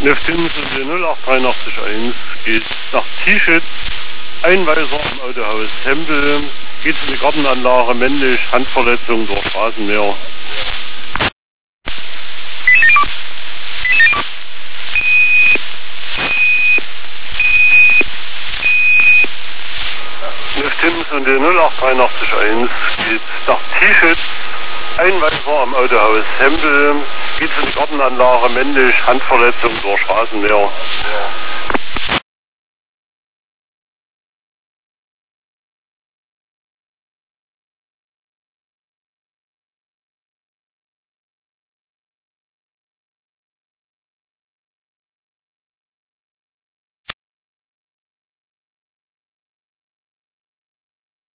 Neftins und die 08381 geht nach T-Shit, Einweiser am Autohaus Tempel, geht in die Gartenanlage, männlich, Handverletzung durch Rasenmäher. Neftins und die 08381 geht nach T-Shit, Einweiser am Autohaus Tempel, geht in die Gartenanlage, männlich, Handverletzung durch Rasenmäher.